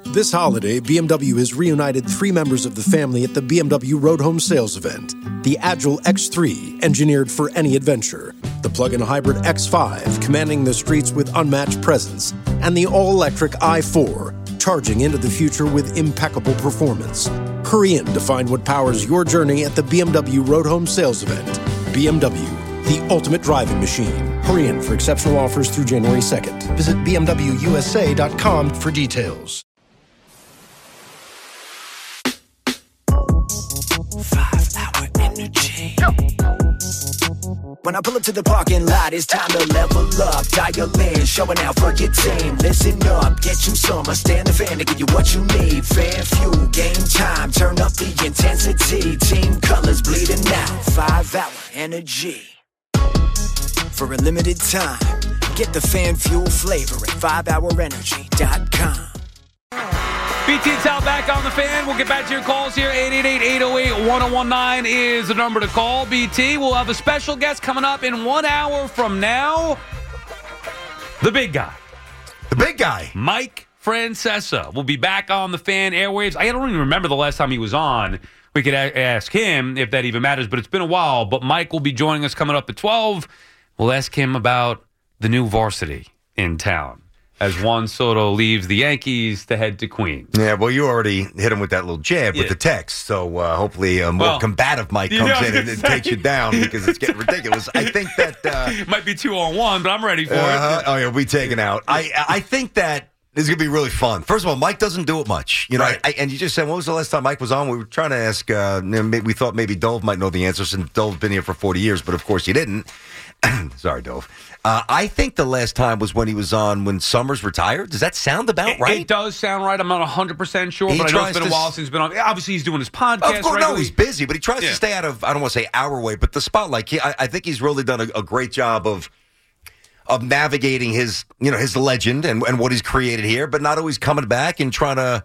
This holiday, BMW has reunited 3 members of the family at the BMW Road Home Sales event. The Agile X3, engineered for any adventure. The plug-in hybrid X5, commanding the streets with unmatched presence. And the all-electric i4, charging into the future with impeccable performance. Hurry in to find what powers your journey at the BMW Road Home Sales event. BMW, the ultimate driving machine. Hurry in for exceptional offers through January 2nd. Visit BMWUSA.com for details. 5-hour energy. When I pull up to the parking lot, it's time to level up. Dial in, showing out for your team. Listen up, get you some. I stand the fan to give you what you need. Fan fuel, game time. Turn up the intensity. Team colors bleeding out. 5-hour energy. For a limited time, get the fan fuel flavor at 5hourenergy.com. BT and Sal back on the fan. We'll get back to your calls here. 888-808-1019 is the number to call. BT, we'll have a special guest coming up in 1 hour from now. The big guy. The big guy. Mike Francesa will be back on the fan airwaves. I don't even remember the last time he was on. We could ask him if that even matters, but it's been a while. But Mike will be joining us coming up at 12. We'll ask him about the new varsity in town as Juan Soto leaves the Yankees to head to Queens. Yeah, well, you already hit him with that little jab with the text, so hopefully a more combative Mike comes in and takes you down because it's getting ridiculous. I think that... It might be 2-on-1, but I'm ready for it. Oh, yeah, we'll be taken out. I think that this is going to be really fun. First of all, Mike doesn't do it much. You know, right. And you just said, when was the last time Mike was on? We were trying to ask, we thought maybe Dove might know the answer since Dove's been here for 40 years, but of course he didn't. Sorry, Dove. I think the last time was when he was on when Summers retired. Does that sound about right? It does sound right. I'm not 100% sure, but I know it's been a while since he's been on. Obviously, he's doing his podcast. Of course, no, he's busy, but he tries to stay out of, I don't want to say our way, but the spotlight. I think he's really done a great job of navigating his legend and what he's created here, but not always coming back and trying to,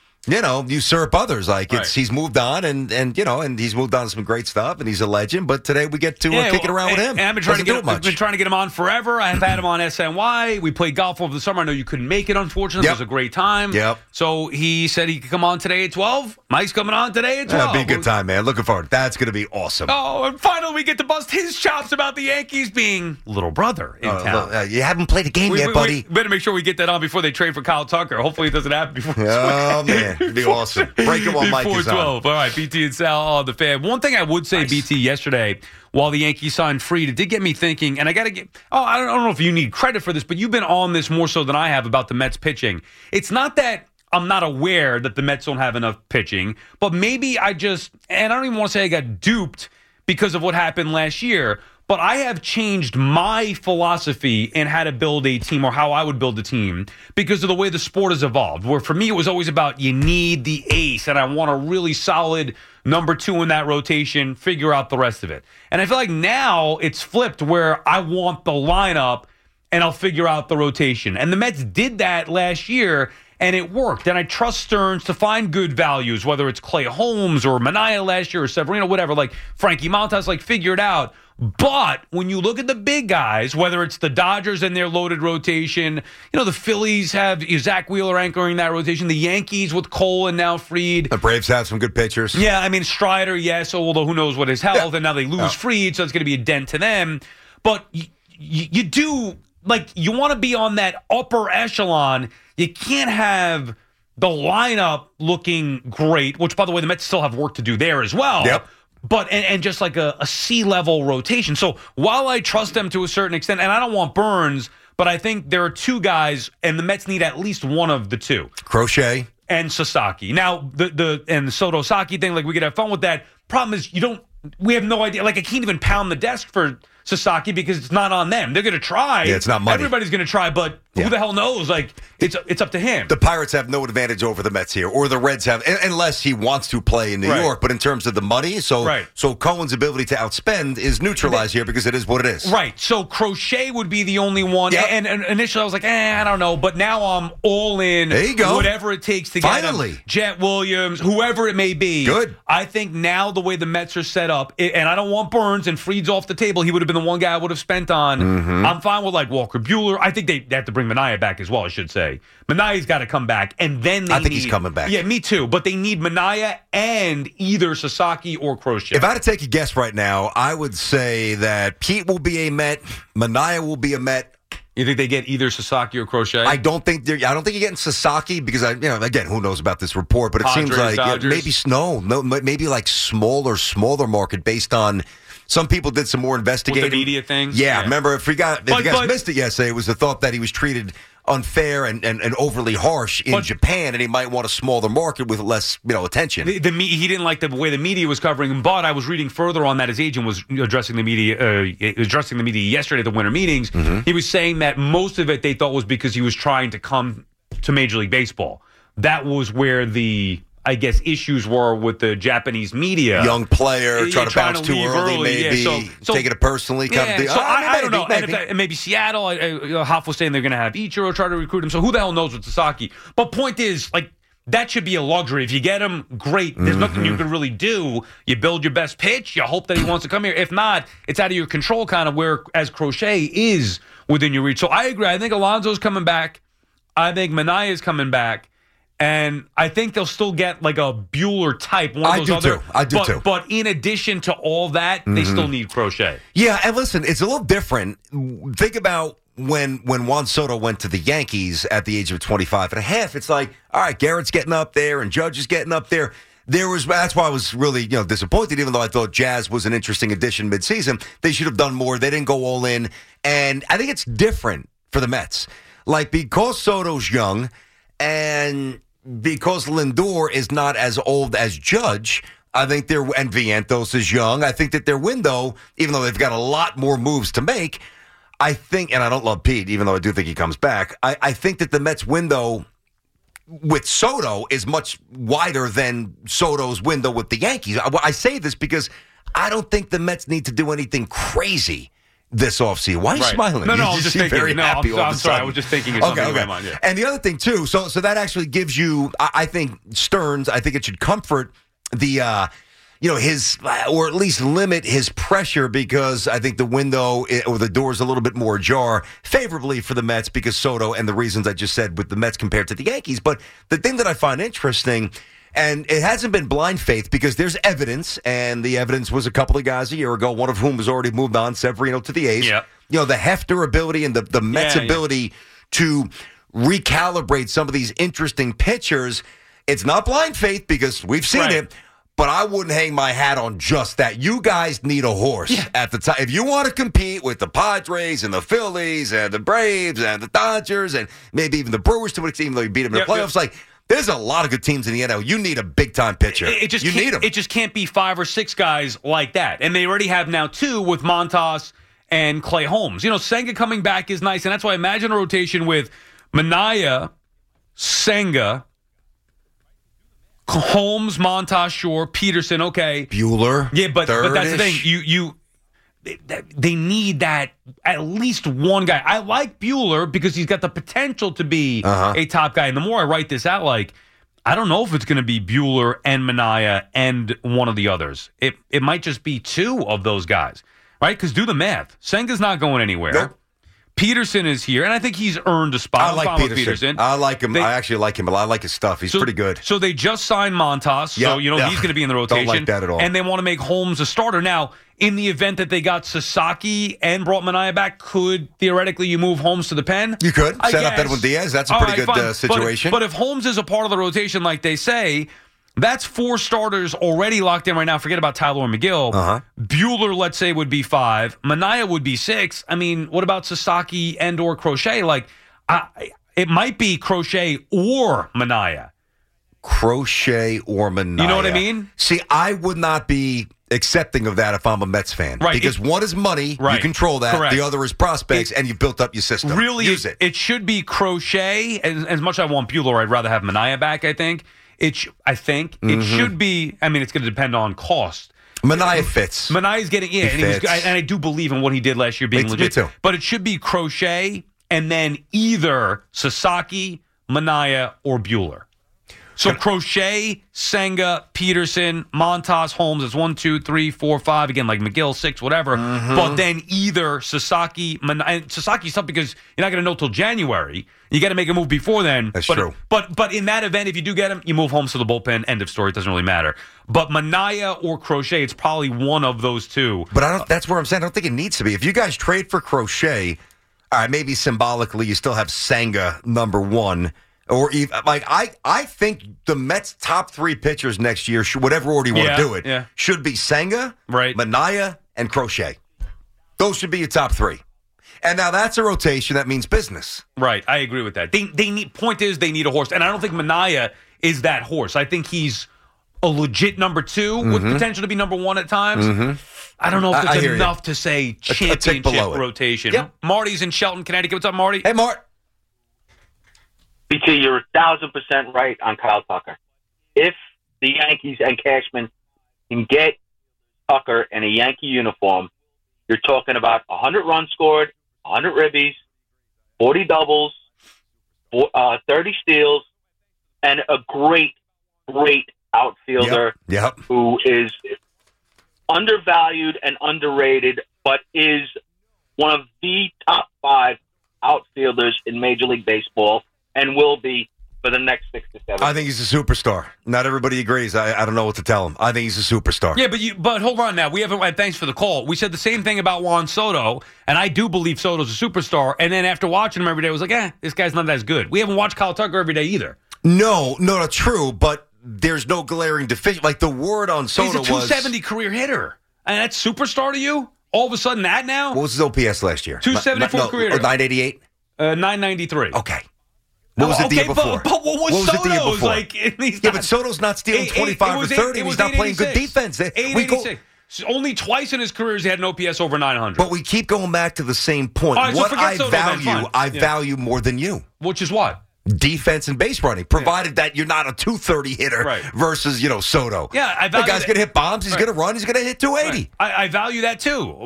usurp others. Like he's moved on and he's moved on to some great stuff and he's a legend. But today we get to kick it around with him. And I've been trying to get him on forever. I've had him on SNY. We played golf over the summer. I know you couldn't make it, unfortunately. It was a great time. Yep. So he said he could come on today at 12. Mike's coming on today at 12. That'll be a good time, man. Looking forward. That's going to be awesome. Oh, and finally we get to bust his chops about the Yankees being little brother in town. You haven't played a game yet, buddy. We better make sure we get that on before they trade for Kyle Tucker. Hopefully it doesn't happen before. Oh, man. It'd be awesome. Break it while Mike is on. 12. All right, BT and Sal on the fan. One thing I would say, BT, yesterday, while the Yankees signed Fried, it did get me thinking, and I got to get, I don't know if you need credit for this, but you've been on this more so than I have about the Mets pitching. It's not that I'm not aware that the Mets don't have enough pitching, but maybe and I don't even want to say I got duped because of what happened last year, but I have changed my philosophy in how to build a team or how I would build a team because of the way the sport has evolved, where for me it was always about you need the ace, and I want a really solid number 2 in that rotation, figure out the rest of it. And I feel like now it's flipped where I want the lineup and I'll figure out the rotation. And the Mets did that last year, and it worked. And I trust Stearns to find good values, whether it's Clay Holmes or Manaea last year or Severino, whatever, like Frankie Montas, figure it out. But when you look at the big guys, whether it's the Dodgers and their loaded rotation, the Phillies have Zach Wheeler anchoring that rotation, the Yankees with Cole and now Fried. The Braves have some good pitchers. Yeah, I mean, Strider, yes, although who knows what his health, and now they lose Fried, so it's going to be a dent to them. But you do, you want to be on that upper echelon. You can't have the lineup looking great, which, by the way, the Mets still have work to do there as well. Yep. But and just like a C-level rotation. So while I trust them to a certain extent, and I don't want Burns, but I think there are 2 guys, and the Mets need at least one of the 2. Crochet. And Sasaki. Now, the Soto Saki thing, we could have fun with that. Problem is, we have no idea. I can't even pound the desk for Sasaki because it's not on them. They're going to try. Yeah, it's not money. Everybody's going to try, but who the hell knows? It's up to him. The Pirates have no advantage over the Mets here, or the Reds have, unless he wants to play in New York. But in terms of the money, so Cohen's ability to outspend is neutralized here because it is what it is. Right. So Crochet would be the only one. Yep. And initially I was like, I don't know. But now I'm all in. There you go. Whatever it takes to get him. Jet Williams, whoever it may be. Good. I think now the way the Mets are set up, and I don't want Burns and Fried's off the table. He would have been the one guy I would have spent on. Mm-hmm. I'm fine with Walker Buehler. I think they have to bring bring Minaya back as well, I should say. Minaya's got to come back, and then I think he's coming back. Yeah, me too. But they need Minaya and either Sasaki or Crochet. If I had to take a guess right now, I would say that Pete will be a Met, Minaya will be a Met. You think they get either Sasaki or Crochet? I don't think you're getting Sasaki because again, who knows about this report? But it Padres, seems like Dodgers? maybe like smaller market based on. Some people did some more investigating. With the media thing? Yeah, remember, if you guys missed it yesterday, it was the thought that he was treated unfair and overly harsh in Japan, and he might want a smaller market with less attention. He didn't like the way the media was covering him, but I was reading further on that his agent was addressing the media yesterday at the winter meetings. Mm-hmm. He was saying that most of it they thought was because he was trying to come to Major League Baseball. That was where the issues were with the Japanese media. Young player, trying to bounce too early, maybe. So taking it personally. Kind of thing. So I don't know. And maybe Seattle, Hoff was saying they're going to have Ichiro try to recruit him. So who the hell knows with Sasaki? But point is, that should be a luxury. If you get him, great. There's nothing you can really do. You build your best pitch. You hope that he wants to come here. If not, it's out of your control, kind of, whereas Crochet is within your reach. So I agree. I think Alonso's coming back. I think Minaya is coming back. And I think they'll still get like a Buehler type. I do too. But in addition to all that, they still need Crochet. Yeah, and listen, it's a little different. Think about when Juan Soto went to the Yankees at the age of 25 and a half. It's like, all right, Garrett's getting up there and Judge is getting up there. That's why I was really disappointed, even though I thought Jazz was an interesting addition midseason. They should have done more. They didn't go all in. And I think it's different for the Mets. Because Soto's young and because Lindor is not as old as Judge, I think and Vientos is young. I think that their window, even though they've got a lot more moves to make, I think, and I don't love Pete, even though I do think he comes back, I think that the Mets window with Soto is much wider than Soto's window with the Yankees. I say this because I don't think the Mets need to do anything crazy this offseason. Why are you smiling? No, I'm just thinking. Very happy I'm sorry. I was just thinking of something in my mind. Yeah. And the other thing, too, so that actually gives you, I think, Stearns, I think it should comfort the, his, or at least limit his pressure because I think the window or the door is a little bit more ajar favorably for the Mets because Soto and the reasons I just said with the Mets compared to the Yankees. But the thing that I find interesting, and it hasn't been blind faith because there's evidence, and the evidence was a couple of guys a year ago, one of whom has already moved on, Severino to the A's. Yep. The Hefter ability and the Mets' ability to recalibrate some of these interesting pitchers. It's not blind faith because we've seen it, but I wouldn't hang my hat on just that. You guys need a horse at the time. If you want to compete with the Padres and the Phillies and the Braves and the Dodgers and maybe even the Brewers to an extent, even though you beat them in the playoffs, there's a lot of good teams in the NL. You need a big-time pitcher. You need them. It just can't be 5 or 6 guys like that. And they already have now 2 with Montas and Clay Holmes. Senga coming back is nice, and that's why I imagine a rotation with Minaya, Senga, Holmes, Montas, Shore, Peterson, okay. Buehler. Yeah, but that's the thing. They need that at least one guy. I like Buehler because he's got the potential to be a top guy. And the more I write this out, I don't know if it's going to be Buehler and Minaya and one of the others. It might just be 2 of those guys, right? Because do the math. Senga's not going anywhere. Nope. Peterson is here, and I think he's earned a spot. I like Peterson. I like him. I actually like him a lot. I like his stuff. He's pretty good. So they just signed Montas, so he's going to be in the rotation. Don't like that at all. And they want to make Holmes a starter. Now, in the event that they got Sasaki and brought Minaya back, could theoretically you move Holmes to the pen? You could. Set up Edwin Diaz. That's a pretty good situation. But if Holmes is a part of the rotation like they say, that's 4 starters already locked in right now. Forget about Tyler McGill. Buehler, let's say, would be 5. Minaya would be 6. I mean, what about Sasaki and or Crochet? It might be Crochet or Minaya. Crochet or Minaya. You know what I mean? See, I would not be accepting of that if I'm a Mets fan. Right. Because one is money, you control that. Correct. The other is prospects, and you've built up your system. Really, use it. It should be Crochet. As much as I want Buehler, I'd rather have Minaya back, I think. It should be, I mean, it's going to depend on cost. Minaya fits. Minaya's getting in, and I do believe in what he did last year being legit. Me too. But it should be Crochet and then either Sasaki, Minaya, or Buehler. So Crochet, Senga, Peterson, Montas, Holmes is 1, 2, 3, 4, 5. Again, like McGill, 6, whatever. But then either Sasaki, and Sasaki's tough because you're not going to know till January. You got to make a move before then. That's true. But in that event, if you do get him, you move Holmes to the bullpen. End of story. It doesn't really matter. But Minaya or Crochet, it's probably one of those two. But that's where I'm saying I don't think it needs to be. If you guys trade for Crochet, all right, maybe symbolically you still have Senga number 1. Or even, like I think the Mets' top 3 pitchers next year, whatever order you want to do it, should be Senga, Minaya, and Crochet. Those should be your top 3. And now that's a rotation that means business. Right, I agree with that. They need. Point is, they need a horse, and I don't think Minaya is that horse. I think he's a legit number 2 with potential to be number 1 at times. I don't know if it's enough to say championship rotation. Yep. Marty's in Shelton, Connecticut. What's up, Marty? Hey, Mart. BT, you're 1,000% right on Kyle Tucker. If the Yankees and Cashman can get Tucker in a Yankee uniform, you're talking about 100 runs scored, 100 ribbies, 40 doubles, 30 steals, and a great outfielder who is undervalued and underrated, but is one of the top 5 outfielders in Major League Baseball. And will be for the next 6 to 7 years. I think he's a superstar. Not everybody agrees. I don't know what to tell him. I think he's a superstar. Yeah, but hold on now. We haven't. Thanks for the call. We said the same thing about Juan Soto, and I do believe Soto's a superstar. And then after watching him every day, I was like, this guy's not as good. We haven't watched Kyle Tucker every day either. No, not true. But there's no glaring deficiency. Like the word on Soto was, he's a 270 career hitter, and that's superstar to you. All of a sudden, that now. What was his OPS last year? 274 career hitter. 988. 993. Okay. What was it the year before? But what was Soto's? It the year before? Like, but Soto's not stealing 25 or 30. He's not playing good defense. 886. Only twice in his career he had an OPS over 900. But we keep going back to the same point. Right, what so I value more than you. Which is what? Defense and base running, provided that you're not a 230 hitter versus, Soto. Yeah, I value the guy's going to hit bombs. He's going to run. He's going to hit 280. I value that too.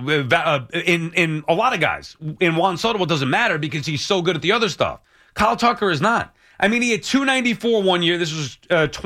In a lot of guys. In Juan Soto, it doesn't matter because he's so good at the other stuff. Kyle Tucker is not. I mean, he had 294 one year. This was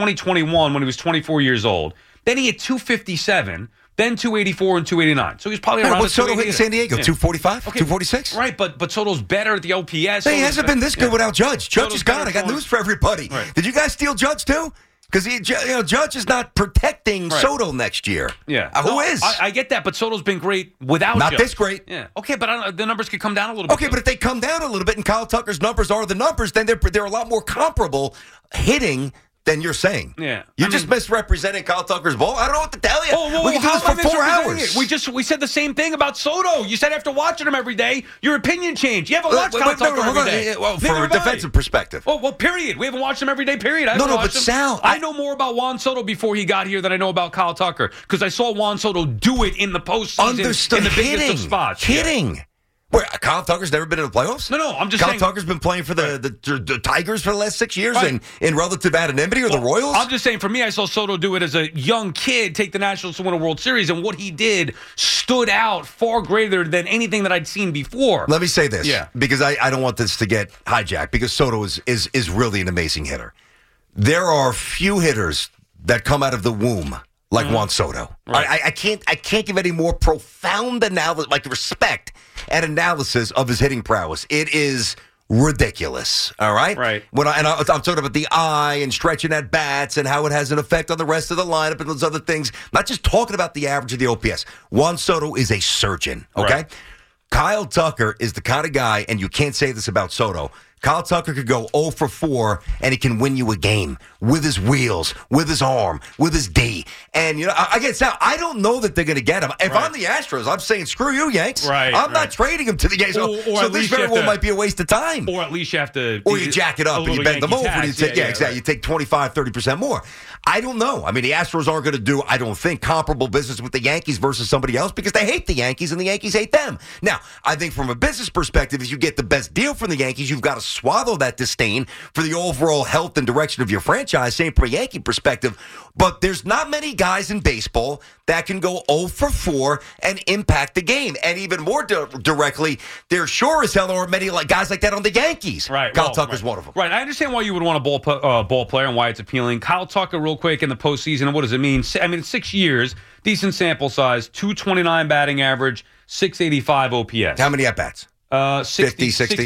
2021 when he was 24 years old. Then he had 257, then 284 and 289. So he's probably around. What's Soto hit in San Diego? 245, 246. Right, but Soto's better at the OPS. He hasn't been this good without Judge. Judge is gone. I got news for everybody. Right. Did you guys steal Judge too? Because Judge is not protecting Soto next year. Yeah, who is? I get that, but Soto's been great without. Not Judge. this great. Yeah. Okay, but the numbers could come down a little bit. Okay, but if they come down a little bit, and Kyle Tucker's numbers are the numbers, then they're a lot more comparable hitting than you're saying. Yeah, you're just misrepresenting Kyle Tucker's ball. I don't know what to tell you. We can do this for 4 hours. We said the same thing about Soto. You said after watching him every day, your opinion changed. You haven't watched Kyle Tucker every day. Well, from a defensive perspective. Oh, well, period. We haven't watched him every day, period. But Sal, I know more about Juan Soto before he got here than I know about Kyle Tucker because I saw Juan Soto do it in the postseason in the biggest of spots. Hitting. Yeah. Where Kyle Tucker's never been in the playoffs? No, I'm just saying. Kyle Tucker's been playing for the Tigers for the last 6 years in relative anonymity, or the Royals? I'm just saying, for me, I saw Soto do it as a young kid, take the Nationals to win a World Series, and what he did stood out far greater than anything that I'd seen before. Let me say this, because I don't want this to get hijacked, because Soto is really an amazing hitter. There are few hitters that come out of the womb like Juan Soto. Right. I can't give any more profound analysis, like respect and analysis of his hitting prowess. It is ridiculous. All right. Right. I'm talking about the eye and stretching at bats and how it has an effect on the rest of the lineup and those other things. Not just talking about the average of the OPS. Juan Soto is a surgeon. Okay. Right. Kyle Tucker is the kind of guy, and you can't say this about Soto. Kyle Tucker could go 0 for 4, and he can win you a game with his wheels, with his arm, with his D. And, again, Sal, I don't know that they're going to get him. If I'm the Astros, I'm saying, screw you, Yanks. Right, I'm not trading him to the Yanks. So this very well might be a waste of time. Or at least you have to. Or you jack it up and you bend them over and you take, exactly. You take 25, 30% more. I don't know. I mean, the Astros aren't going to do, I don't think, comparable business with the Yankees versus somebody else because they hate the Yankees and the Yankees hate them. Now, I think from a business perspective, if you get the best deal from the Yankees, you've got to swallow that disdain for the overall health and direction of your franchise, same from a Yankee perspective. But there's not many guys in baseball that can go 0 for 4 and impact the game. And even more directly, there sure as hell are many guys like that on the Yankees. Right. Kyle Tucker's one of them. Right. I understand why you would want a ball player and why it's appealing. Kyle Tucker, real quick, in the postseason, what does it mean? I mean, it's 6 years, decent sample size, 229 batting average, 685 OPS. How many at-bats? 60.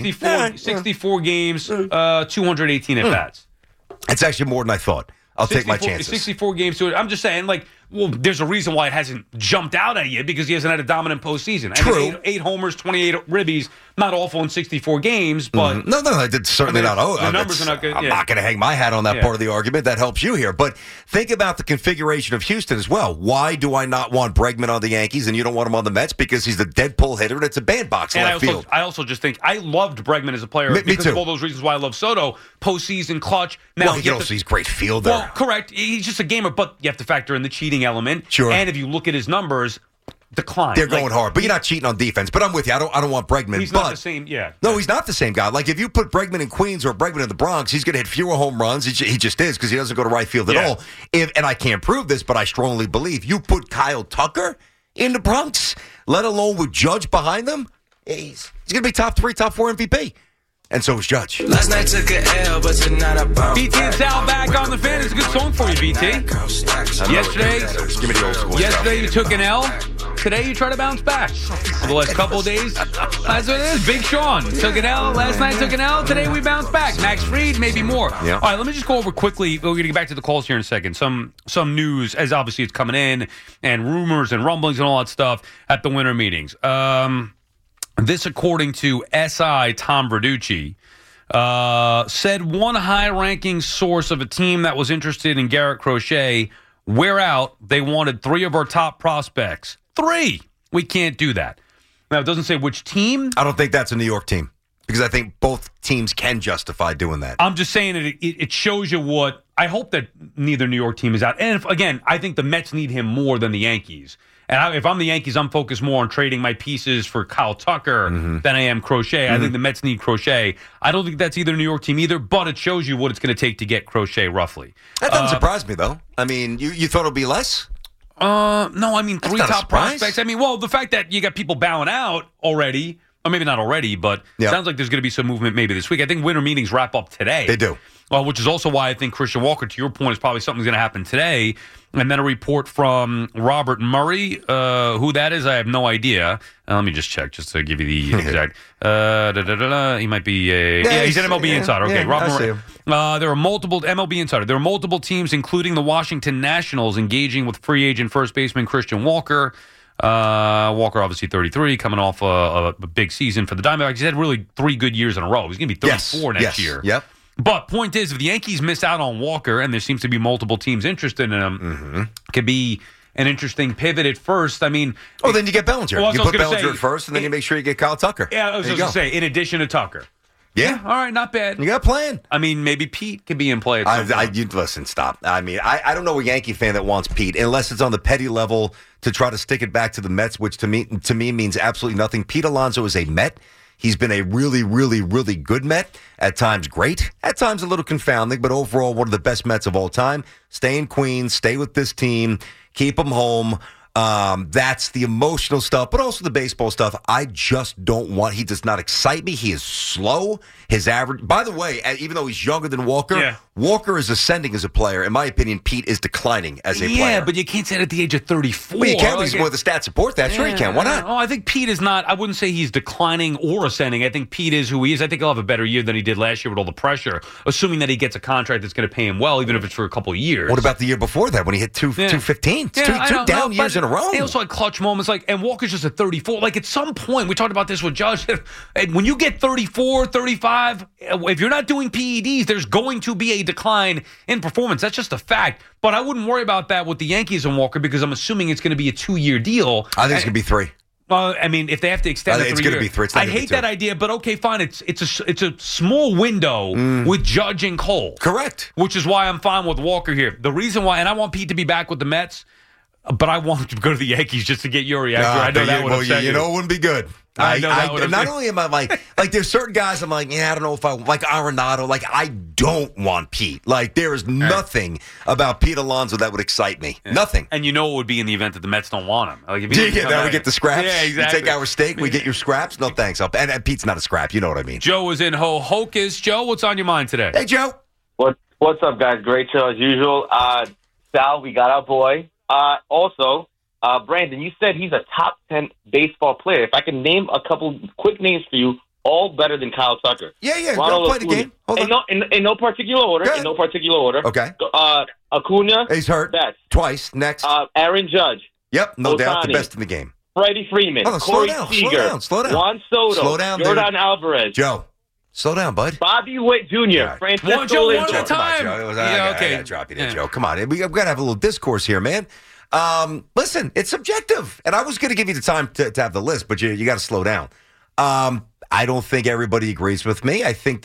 64 games, 218 at-bats. It's actually more than I thought. I'll take my chances. 64 games to it. I'm just saying, well, there's a reason why it hasn't jumped out at you because he hasn't had a dominant postseason. True. I mean, 8 homers, 28 ribbies, not awful in 64 games, but... No, it's certainly not. The numbers are not good. I'm not going to hang my hat on that part of the argument. That helps you here. But think about the configuration of Houston as well. Why do I not want Bregman on the Yankees and you don't want him on the Mets? Because he's the dead pull hitter and it's a bandbox left field. I also just think I loved Bregman as a player because of all those reasons why I love Soto. Postseason, clutch. Now, he's a great fielder. Well, correct. He's just a gamer, but you have to factor in the cheating element. Sure. And if you look at his numbers, decline. They're going hard, but you're not cheating on defense. But I'm with you. I don't want Bregman. He's not the same. Yeah. No, he's not the same guy. Like if you put Bregman in Queens or Bregman in the Bronx, he's going to hit fewer home runs. He just is because he doesn't go to right field at all. And I can't prove this, but I strongly believe you put Kyle Tucker in the Bronx, let alone with Judge behind them, he's going to be top 3, top 4 MVP. And so is Judge. Last night took an L, but tonight I bounce. BT and Sal back on the fan. It's a good song for you, BT. Yesterday, Just give me the old school yesterday you took an L. Today you try to bounce back. For the last couple of days, that's what it is. Big Sean took an L. Last night took an L. Today we bounce back. Max Fried, maybe more. Yeah. All right, let me just go over quickly. We're going to get back to the calls here in a second. Some news, as obviously it's coming in, and rumors and rumblings and all that stuff at the winter meetings. This, according to SI Tom Verducci, said one high-ranking source of a team that was interested in Garrett Crochet, we're out. They wanted 3 of our top prospects. 3! We can't do that. Now, it doesn't say which team. I don't think that's a New York team because I think both teams can justify doing that. I'm just saying it shows you what – I hope that neither New York team is out. And, again, I think the Mets need him more than the Yankees. And if I'm the Yankees, I'm focused more on trading my pieces for Kyle Tucker than I am Crochet. I think the Mets need Crochet. I don't think that's either New York team either, but it shows you what it's going to take to get Crochet roughly. That doesn't surprise me, though. I mean, you thought it would be less? No, I mean, That's 3 not a top surprise. prospects. I mean, well, the fact that you got people bowing out already, or maybe not already, but it sounds like there's going to be some movement maybe this week. I think winter meetings wrap up today. They do. Which is also why I think Christian Walker, to your point, is probably something's going to happen today. And then a report from Robert Murray. Who that is, I have no idea. Let me just check, just to give you the exact. He might be he's an MLB insider. Okay, Robert Murray. There are multiple MLB insider. There are multiple teams, including the Washington Nationals, engaging with free agent first baseman Christian Walker. Walker, obviously 33, coming off a big season for the Diamondbacks. He's had really 3 good years in a row. He's going to be 34 next year. Yep. But point is, if the Yankees miss out on Walker, and there seems to be multiple teams interested in him, could be an interesting pivot at first. I mean... Oh, then you get Bellinger. Well, you put Bellinger at first, and then you make sure you get Kyle Tucker. Yeah, I was just going to say, in addition to Tucker. Yeah. All right, not bad. You got a plan. I mean, maybe Pete could be in play at some point. Listen, stop. I mean, I don't know a Yankee fan that wants Pete, unless it's on the petty level to try to stick it back to the Mets, which to me means absolutely nothing. Pete Alonso is a Met. He's been a really, really, really good Met. At times great. At times a little confounding, but overall one of the best Mets of all time. Stay in Queens. Stay with this team. Keep them home. That's the emotional stuff, but also the baseball stuff. I just don't want. He does not excite me. He is slow. His average. By the way, even though he's younger than Walker, Walker is ascending as a player. In my opinion, Pete is declining as a player. Yeah, but you can't say it at the age of 34. Well, you can. Because more the stats support that. Sure, you can. Why not? Oh, I think Pete is not. I wouldn't say he's declining or ascending. I think Pete is who he is. I think he'll have a better year than he did last year with all the pressure, assuming that he gets a contract that's going to pay him well, even if it's for a couple of years. What about the year before that when he hit 215? Two down years in a row. He also had clutch moments, and Walker's just at 34. Like, at some point, we talked about this with Judge. When you get 34, 35, if you're not doing PEDs, there's going to be a decline in performance. That's just a fact. But I wouldn't worry about that with the Yankees and Walker because I'm assuming it's going to be a 2-year deal. I think it's going to be 3. I mean, if they have to extend it, it's going to be 3. I hate that idea, but okay, fine. It's a small window with Judge and Cole. Correct. Which is why I'm fine with Walker here. The reason why, and I want Pete to be back with the Mets, but I want him to go to the Yankees just to get your reaction. I know that would upset you. You know it wouldn't be good. I know that would've not been- only am I like there's certain guys I'm like, yeah, I don't know if I like Arenado. Like, I don't want Pete. Like, there is nothing about Pete Alonso that would excite me. Nothing. And you know what would be in the event that the Mets don't want him. Like, if he doesn't come Now we back- get the scraps. Yeah, exactly. You take our steak, we get your scraps. No thanks. And Pete's not a scrap. You know what I mean. Joe is in Ho-Hocus. Joe, what's on your mind today? Hey, Joe. What's up, guys? Great show as usual. Sal, we got our boy. Also, Brandon, you said he's a top 10 baseball player. If I can name a couple quick names for you, all better than Kyle Tucker. Yeah. Ronald Go play the Acuna. game. Hold on. In no particular order. Good. In no particular order. Okay. Acuna. He's hurt. Betts. Twice. Next. Aaron Judge. Yep. No doubt. The Ohtani. best in the game. Freddie Freeman. Hold on, slow Corey down, Seager. slow down. Juan Soto. Slow down, Jordan dude. Alvarez. Joe. Slow down, bud. Bobby Witt Jr. Yeah. Francesco Joe, one Lindor. at a time. Come on, Joe. Yeah, I okay. gotta drop you there, Yeah. Joe. Come on. We've got to have a little discourse here, man. Listen, it's subjective. And I was going to give you the time to have the list, but you got to slow down. I don't think everybody agrees with me. I think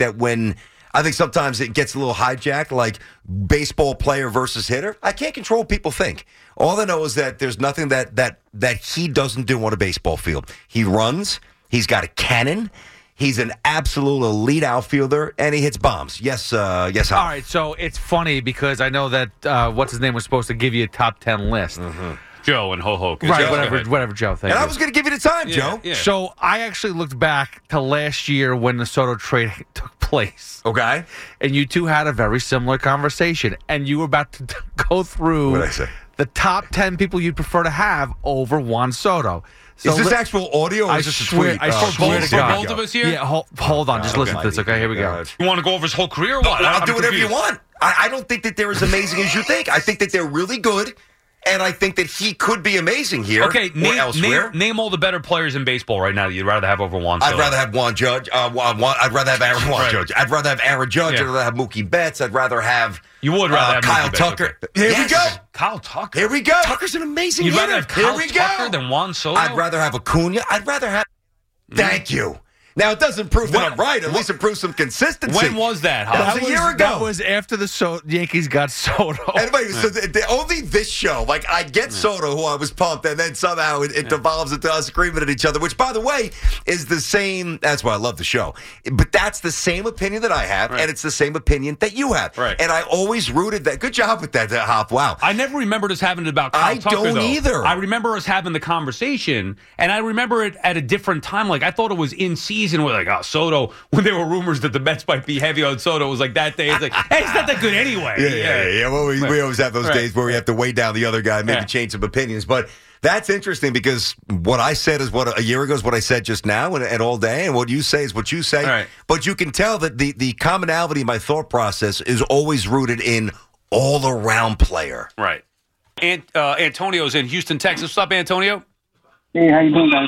sometimes it gets a little hijacked, like baseball player versus hitter. I can't control what people think. All I know is that there's nothing that he doesn't do on a baseball field. He runs. He's got a cannon. He's an absolute elite outfielder, and he hits bombs. Yes. All right, so it's funny because I know that what's his name was supposed to give you a top 10 list. Joe and Ho-Hocus. Right, Joe, whatever, Joe. Thank And you. I was going to give you the time, Joe. Yeah. So I actually looked back to last year when the Soto trade took place, Okay. and you two had a very similar conversation, and you were about to go through What'd I say? the top 10 people you'd prefer to have over Juan Soto. So Is this li- actual audio or I is this a swear- tweet? I Oh, swear both, to for God. both of us here? Yeah, hold on. Just listen to this, okay? Here we go. You want to go over his whole career or what? I'll I'm do whatever you confused. want. I don't think that they're as amazing as you think. I think that they're really good, and I think that he could be amazing here Okay, or elsewhere. name all the better players in baseball right now that you'd rather have over Juan Soto. I'd rather have Juan Judge. I'd rather have Aaron Right. Judge. I'd rather have Aaron Judge. Yeah. I'd rather have Mookie Betts. I'd rather have You would rather have Kyle Mookie Betts, Tucker. okay. Here Yes. we go. Kyle Tucker. Here we go. Tucker's an amazing You'd hitter. rather have Here Kyle we Tucker go. than Juan Soto? I'd rather have Acuna. I'd rather have. Thank you. Now, it doesn't prove that I'm right. At least it proves some consistency. When was that? Huh? That was a year ago. That was after the Yankees got Soto. Anyway, so only this show, like I get Soto, who I was pumped, and then somehow it devolves into us screaming at each other, which, by the way, is the same. That's why I love the show. But that's the same opinion that I have, and it's the same opinion that you have. Right. And I always rooted that. Good job with that, Hop. Wow. I never remembered us having it about Kyle I Tucker, don't though. either. I remember us having the conversation, and I remember it at a different time. Like, I thought it was in season. We're like, oh, Soto, when there were rumors that the Mets might be heavy on Soto, it was like that day. It's like, hey, he's not that good anyway. Yeah. Well, we always have those Right. days where we have to weigh down the other guy, maybe Yeah. change some opinions. But that's interesting because what I said is what a year ago is what I said just now and all day, and what you say is what you say. Right. But you can tell that the commonality in my thought process is always rooted in all-around player. Right. Antonio's in Houston, Texas. What's up, Antonio? Hey, how you doing, guys?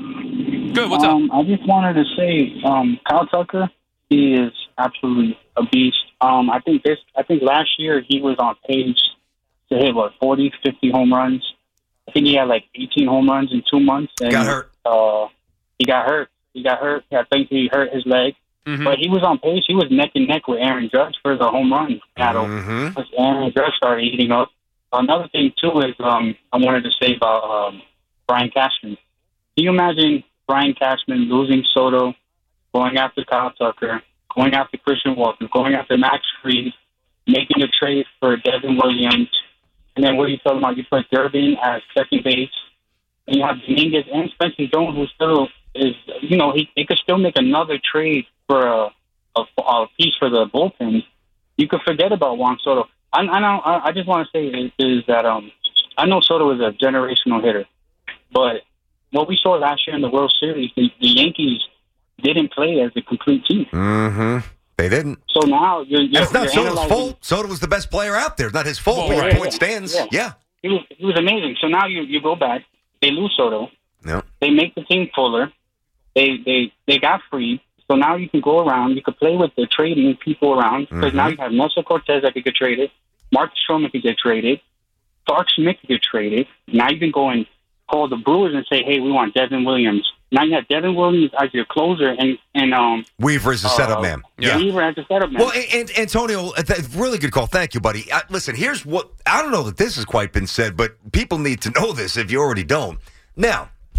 Good. What's up? I just wanted to say, Kyle Tucker, he is absolutely a beast. I think last year he was on pace to hit 40, 50 home runs. I think he had like 18 home runs in 2 months. And, Got hurt. He got hurt. I think he hurt his leg. Mhm. But he was on pace. He was neck and neck with Aaron Judge for the home run battle. Mhm. As Aaron Judge started eating up. Another thing too is I wanted to say about Brian Cashman. Can you imagine Brian Cashman losing Soto, going after Kyle Tucker, going after Christian Walker, going after Max Fried, making a trade for Devin Williams, and then what are you talking about? You put Durbin at second base, and you have Dominguez and Spencer Jones, who still is, they could still make another trade for a piece for the bullpen. You could forget about Juan Soto. I just want to say is that I know Soto is a generational hitter, but what we saw last year in the World Series, the Yankees didn't play as a complete team. Mm-hmm. They didn't. So now you're It's not you're Soto's analyzing- fault. Soto was the best player out there. It's not his fault. Well, But your right. point stands. Yeah. Yeah. He was amazing. So now you go back. They lose Soto. No. They make the team fuller. They got free. So now you can go around. You could play with the trading people around because now you have Nelson Cortez that could get traded. Mark Stroman could get traded. Clark Schmidt could get traded. Now you can go and call the Brewers and say, hey, we want Devin Williams. Now you have Devin Williams as your closer and Weaver is the setup man. Yeah. Weaver as the setup man. Well, and Antonio, really good call. Thank you, buddy. Listen, here's what I don't know that this has quite been said, but people need to know this if you already don't. Now,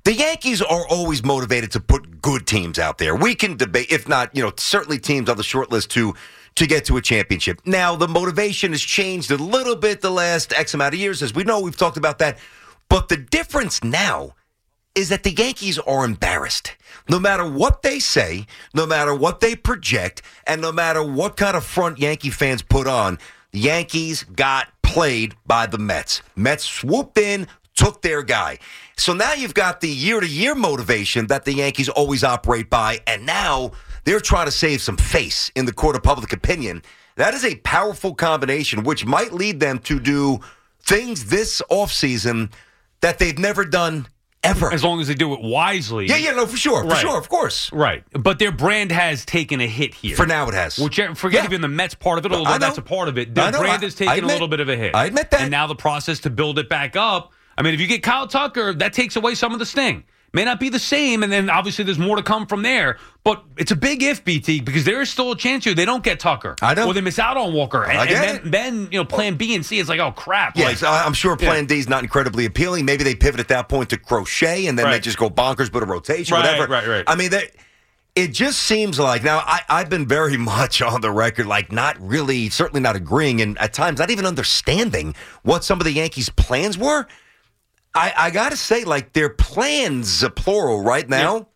The Yankees are always motivated to put good teams out there. We can debate, if not, certainly teams on the short list to get to a championship. Now, the motivation has changed a little bit the last X amount of years. As we know, we've talked about that. But the difference now is that the Yankees are embarrassed. No matter what they say, no matter what they project, and no matter what kind of front Yankee fans put on, the Yankees got played by the Mets. Mets swooped in, took their guy. So now you've got the year-to-year motivation that the Yankees always operate by, and now they're trying to save some face in the court of public opinion. That is a powerful combination, which might lead them to do things this offseason that they've never done ever. As long as they do it wisely. Yeah, no, for sure. Right. For sure, of course. Right. But their brand has taken a hit here. For now it has. Forget even the Mets part of it, although that's a part of it. Their brand has taken a little bit of a hit. I admit that. And now the process to build it back up. I mean, if you get Kyle Tucker, that takes away some of the sting. May not be the same, and then obviously there's more to come from there. But it's a big if, BT, because there is still a chance here they don't get Tucker. I know. Or they miss out on Walker. And then plan B and C is like, oh, crap. Yeah, I'm sure plan D is not incredibly appealing. Maybe they pivot at that point to Crochet, and then they just go bonkers, put a rotation, whatever. Right. I mean, it just seems like, now, I've been very much on the record, like not really, certainly not agreeing, and at times not even understanding what some of the Yankees' plans were. I got to say, like, their plans, plural, right now,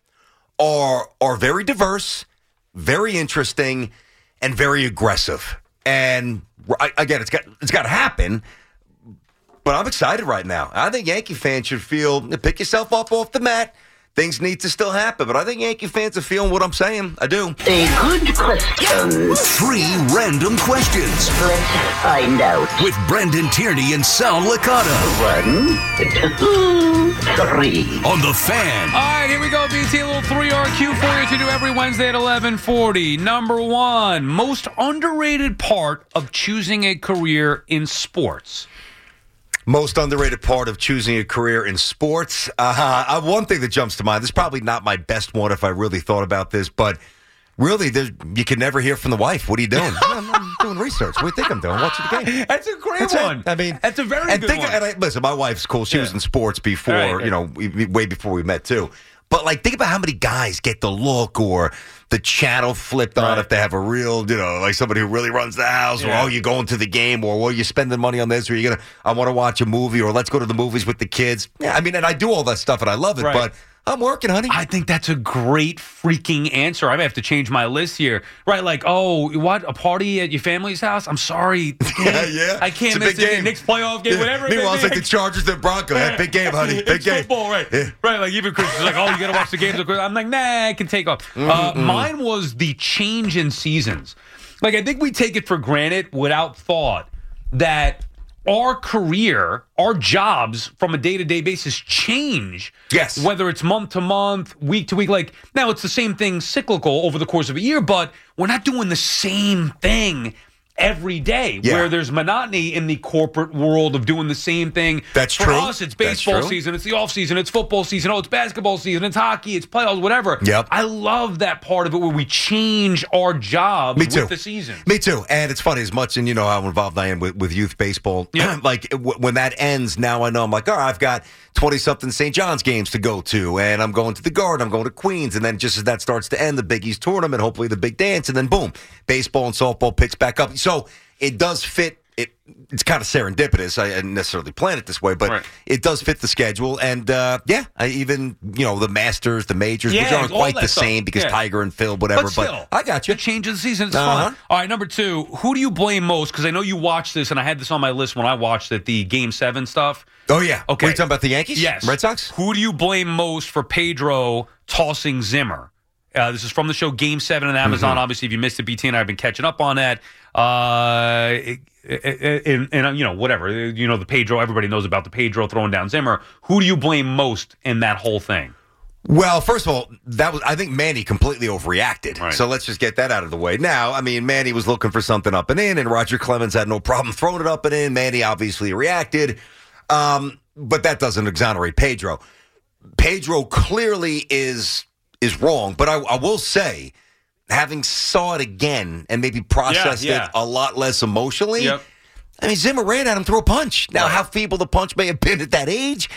are very diverse, very interesting, and very aggressive. And, again, it's got to happen, but I'm excited right now. I think Yankee fans should pick yourself up off the mat. Things need to still happen, but I think Yankee fans are feeling what I'm saying. I do. A good question. 3 random questions. Let's find out. With Brendan Tierney and Sal Licata. 1, 2, 3. On The Fan. All right, here we go, BT. A little 3RQ for you to do every Wednesday at 11:40. Number 1, most underrated part of choosing a career in sports. Most underrated part of choosing a career in sports. One thing that jumps to mind, this is probably not my best one if I really thought about this, but really, you can never hear from the wife. What are you doing? I'm doing research. What do you think I'm doing? Watching the game. That's a great one. I mean, that's a very good one. Listen, my wife's cool. She was in sports before, way before we met, too. But, think about how many guys get the look or the channel flipped on if they have a real, like somebody who really runs the house, or, you're going to the game, or, you're spending money on this, or I want to watch a movie, or let's go to the movies with the kids. Yeah, I mean, and I do all that stuff, and I love it, but I'm working, honey. I think that's a great freaking answer. I may have to change my list here. Right, like, what? A party at your family's house? I'm sorry. I can't miss it. Knicks playoff game, whatever. Meanwhile, it's like the Chargers and Broncos. Big game, honey. Big game. Football, right. Yeah. Right, like even Chris is like, you got to watch the games. I'm like, nah, I can take off. Mine was the change in seasons. Like, I think we take it for granted without thought that our career, our jobs from a day-to-day basis change. Yes. Whether it's month to month, week to week. Like, now it's the same thing cyclical over the course of a year, but we're not doing the same thing every day, where there's monotony in the corporate world of doing the same thing. That's For true. us, it's baseball season, it's the off season, it's football season, it's basketball season, it's hockey, it's playoffs, whatever. Yep. I love that part of it where we change our jobs with the season. Me too. And it's funny, as much, and how involved I am with youth baseball. Yeah. When that ends, now I know I'm like, all right, I've got 20-something St. John's games to go to, and I'm going to the Garden, I'm going to Queens, and then just as that starts to end, the Big East tournament, hopefully the big dance, and then boom, baseball and softball picks back up. So it does fit. It's kind of serendipitous. I didn't necessarily plan it this way, but it does fit the schedule. And, I even, the Masters, the majors, which aren't quite the same because Tiger and Phil, whatever. But still, I got you. The change of the season is fun. All right, number 2, who do you blame most? Because I know you watched this, and I had this on my list when I watched it, the Game 7 stuff. Oh, yeah. Okay. Are you talking about the Yankees? Yes. Red Sox? Who do you blame most for Pedro tossing Zimmer? This is from the show Game 7 on Amazon. Obviously, if you missed it, BT and I have been catching up on that. Whatever. The Pedro, everybody knows about the Pedro throwing down Zimmer. Who do you blame most in that whole thing? Well, first of all, I think Manny completely overreacted. Right. So let's just get that out of the way. Now, I mean, Manny was looking for something up and in, and Roger Clemens had no problem throwing it up and in. Manny obviously reacted. But that doesn't exonerate Pedro. Pedro clearly is wrong, but I will say, having saw it again and maybe processed it a lot less emotionally, I mean, Zimmer ran at him through a punch. Now, how feeble the punch may have been at that age,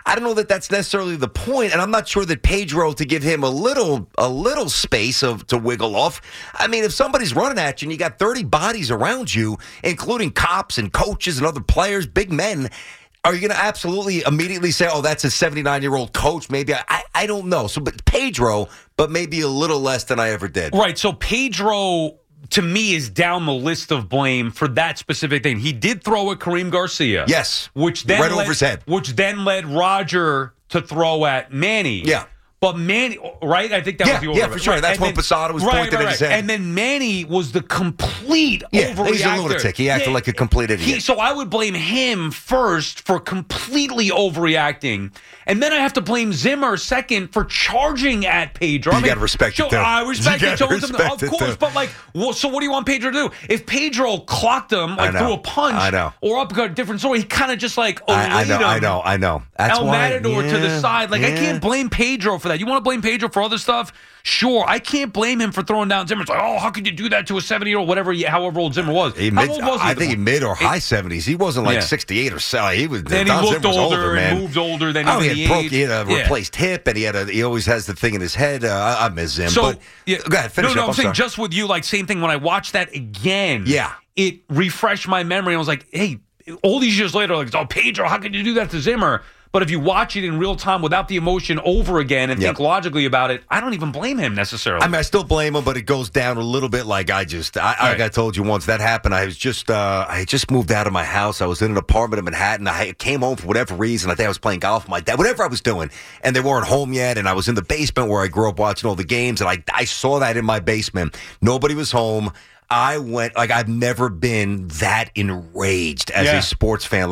I don't know that that's necessarily the point, and I'm not sure that Pedro, to give him a little space to wiggle off. I mean, if somebody's running at you and you got 30 bodies around you, including cops and coaches and other players, big men, are you going to absolutely immediately say, oh, that's a 79-year-old coach? Maybe. I don't know. So, but Pedro, but maybe a little less than I ever did. Right. So Pedro, to me, is down the list of blame for that specific thing. He did throw at Kareem Garcia. Yes. Which then over his head. Which then led Roger to throw at Manny. Yeah. But Manny, right? I think that was the order. Yeah, for sure. Right. That's when Posada was pointed at his head. And then Manny was the complete overreactor. He's a lunatic. He acted like a complete idiot. So I would blame him first for completely overreacting. And then I have to blame Zimmer second for charging at Pedro. You got to respect it, too. I respect it. Of course. But, so what do you want Pedro to do? If Pedro clocked him, threw a punch or uppercut, different story, he kind of just I know. That's El Matador to the side. I can't blame Pedro for that. You want to blame Pedro for other stuff? Sure. I can't blame him for throwing down Zimmer. It's like, how could you do that to a 70-year-old, however old Zimmer was? How old was he? I think he mid or high 70s. He wasn't 68 or 70. He was. Then Don he looked Zimmer's older man. and moved older than he had a replaced hip, and he always has the thing in his head. I miss him. So, go ahead, finish up. I'm saying just with you, same thing. When I watched that again, it refreshed my memory. I was like, hey, all these years later, Pedro, how could you do that to Zimmer? But if you watch it in real time without the emotion over again and think logically about it, I don't even blame him necessarily. I mean, I still blame him, but it goes down a little bit. Like I told you once, that happened. I just moved out of my house. I was in an apartment in Manhattan. I came home for whatever reason. I think I was playing golf with my dad, whatever I was doing, and they weren't home yet. And I was in the basement where I grew up watching all the games, and I saw that in my basement. Nobody was home. I went, I've never been that enraged as a sports fan.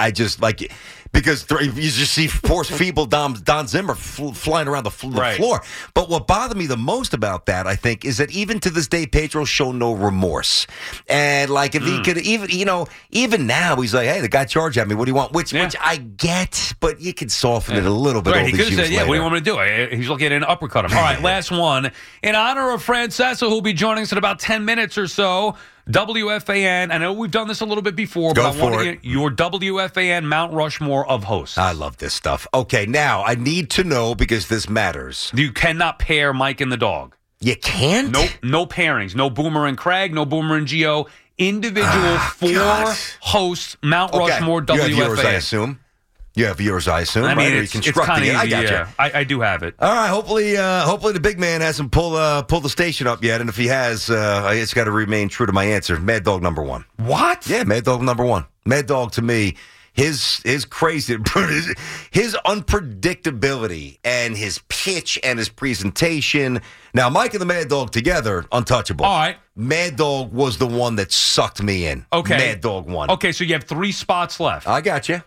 Because you just see poor, feeble Don Zimmer flying around the floor. But what bothered me the most about that, I think, is that even to this day, Pedro showed no remorse. And if he could even now, he's like, hey, the guy charged at me. What do you want? Which I get, but you could soften it a little bit. Right, he could have said, what do you want me to do? He's looking at an uppercut him. All right, last one. In honor of Francesa, who'll be joining us in about 10 minutes or so, WFAN, I know we've done this a little bit before, but I want to get your WFAN Mount Rushmore of hosts. I love this stuff. Okay, now I need to know because this matters. You cannot pair Mike and the dog. You can't? Nope, no pairings. No Boomer and Craig, no Boomer and Gio. Individual hosts, Mount Rushmore, WFAN. You have yours, I assume. You have yours, I assume. I mean, right? it's kind of easy. I got you. I do have it. All right. Hopefully the big man hasn't pulled the station up yet, and if he has, I just got to remain true to my answer. Mad Dog number one. What? Yeah, Mad Dog number one. Mad Dog to me, his crazy, his unpredictability and his pitch and his presentation. Now, Mike and the Mad Dog together, untouchable. All right. Mad Dog was the one that sucked me in. Okay. Mad Dog won. Okay, so you have 3 spots left. I got you.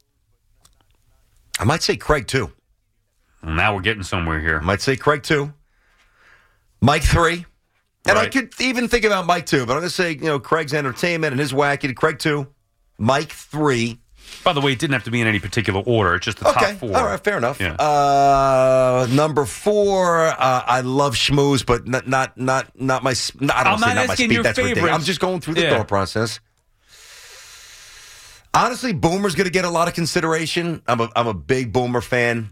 I might say Craig, too. Well, now we're getting somewhere here. I might say Craig, 2. Mike, 3. And right. I could even think about Mike, 2. But I'm going to say, Craig's entertainment and his wacky. Craig, 2. Mike, 3. By the way, it didn't have to be in any particular order. It's just the top 4. All right, fair enough. Yeah. Number 4, I love schmooze, but not my. I don't I'm not say not my asking speed. your That's ridiculous. favorites. I'm just going through the thought process. Honestly, Boomer's going to get a lot of consideration. I'm a big Boomer fan.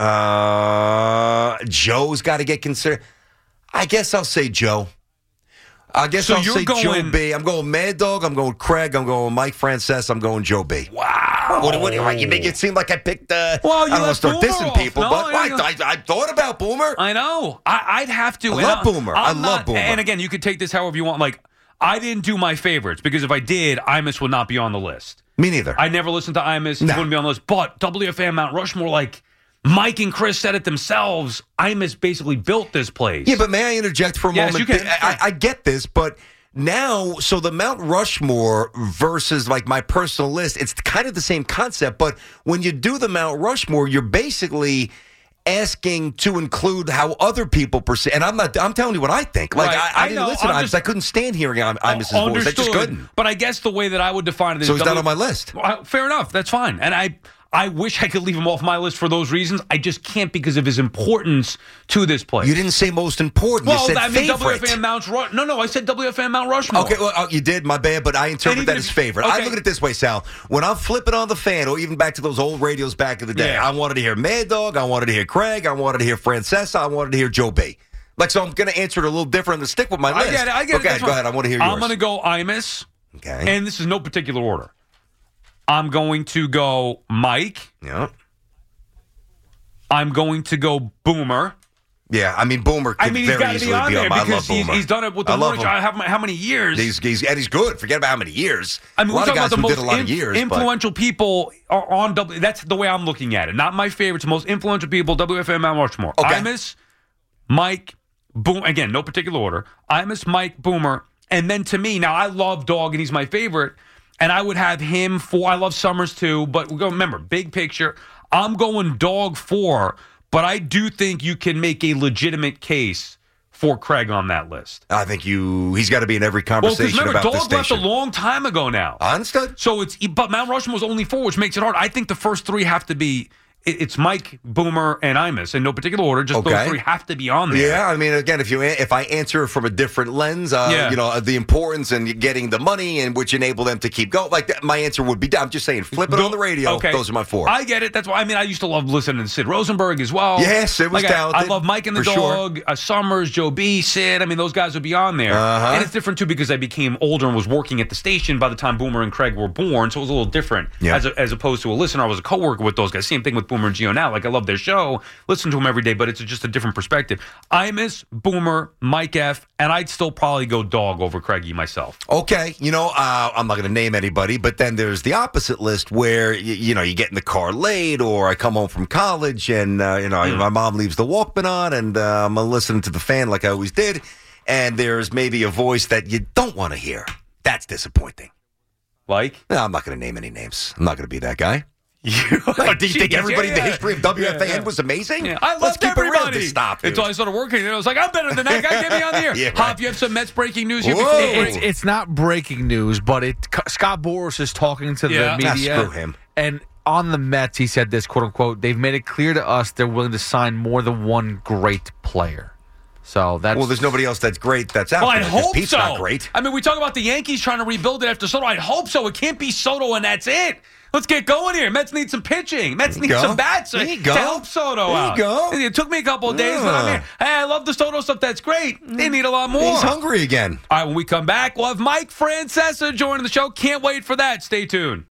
Joe's got to get considered. I guess I'll say Joe. I'll say Joe B. I'm going Mad Dog. I'm going Craig. I'm going Mike Francesa. I'm going Joe B. Wow. What you make it seem like I picked I don't want to start dissing people, no, but I thought about Boomer. I know. I'd have to. I love Boomer. I love Boomer. And again, you could take this however you want. I didn't do my favorites because if I did, Imus would not be on the list. Me neither. I never listened to Imus. He wouldn't be on the list. But WFAN Mount Rushmore, Mike and Chris said it themselves, Imus basically built this place. Yeah, but may I interject for a moment? Yes, you can. I get this, but now, so the Mount Rushmore versus my personal list, it's kind of the same concept, but when you do the Mount Rushmore, you're basically asking to include how other people perceive. And I'm telling you what I think. I didn't listen to Imus. I couldn't stand hearing Imus's voice. I just couldn't. But I guess the way that I would define it is so he's not on my list. Fair enough. That's fine. And I wish I could leave him off my list for those reasons. I just can't because of his importance to this place. You didn't say most important. Well, you said I mean, favorite. WFAN Mount Rushmore. No, I said WFAN Mount Rushmore. Okay, well, you did, my bad, but I interpret that as favorite. I look at it this way, Sal. When I'm flipping on the fan, or even back to those old radios back in the day, I wanted to hear Mad Dog, I wanted to hear Craig, I wanted to hear Francesa, I wanted to hear Joe B. So I'm going to answer it a little different and stick with my list. I get it. Okay, go ahead. I want to hear yours. I'm going to go Imus. Okay. And this is no particular order. I'm going to go Mike. Yeah. I'm going to go Boomer. Yeah, I mean, Boomer could very easily be on there because he's done it with the Norwich. I have how many years? He's good. Forget about how many years. I mean, a lot of guys who did a lot of years. Influential people are on W. That's the way I'm looking at it. Not my favorites. The most influential people, WFAN Mount Rushmore. Okay. Imus, Mike, Boom. Again, no particular order. Imus, Mike, Boomer. And then to me, now I love Dog and he's my favorite. And I would have him for, I love Summers too. But remember, big picture. I'm going Dog 4, but I do think you can make a legitimate case for Craig on that list. I think he's got to be in every conversation remember, about Dog this station. left a long time ago now. I understood. So but Mount Rushmore was only 4, which makes it hard. I think the first 3 have to be. It's Mike, Boomer, and Imus in no particular order. Just those 3 have to be on there. Yeah, I mean, again, if I answer from a different lens, the importance and getting the money and which enable them to keep going, my answer would be. I'm just saying, flip it on the radio. Okay. Those are my 4. I get it. That's why. I mean, I used to love listening to Sid Rosenberg as well. Yes, it was talented. I love Mike and the Dog, Summers, Joe B, Sid. I mean, those guys would be on there. And it's different too because I became older and was working at the station by the time Boomer and Craig were born, so it was a little different as opposed to a listener. I was a coworker with those guys. Same thing with Boomer and Gio now. I love their show, listen to them every day, but it's just a different perspective. Imus, Boomer, Mike F, and I'd still probably go Dog over Craigie myself. Okay, I'm not going to name anybody, but then there's the opposite list where you get in the car late, or I come home from college and my mom leaves the Walkman on, and I'm listening to the fan like I always did, and there's maybe a voice that you don't want to hear. That's disappointing. Like? No, I'm not going to name any names. I'm not going to be that guy. Do you think everybody in the history of WFAN was amazing? Yeah. I Let's loved everybody. Stop. Until I started working there, I was like, I'm better than that guy. Get me on the air. Yeah, right. Hop, you have some Mets breaking news here. It's not breaking news, but Scott Boras is talking to the media. Screw him. And on the Mets, he said this, quote unquote, they've made it clear to us they're willing to sign more than one great player. So that's there's nobody else that's great that's out there. Well, I hope Pete's so. Not great. I mean, we talk about the Yankees trying to rebuild it after Soto. I hope so. It can't be Soto and that's it. Let's get going here. Mets need some pitching. Mets need some bats to help Soto out. There you go. It took me a couple of days, but I'm here. Hey, I love the Soto stuff. That's great. They need a lot more. He's hungry again. All right, when we come back, we'll have Mike Francesa joining the show. Can't wait for that. Stay tuned.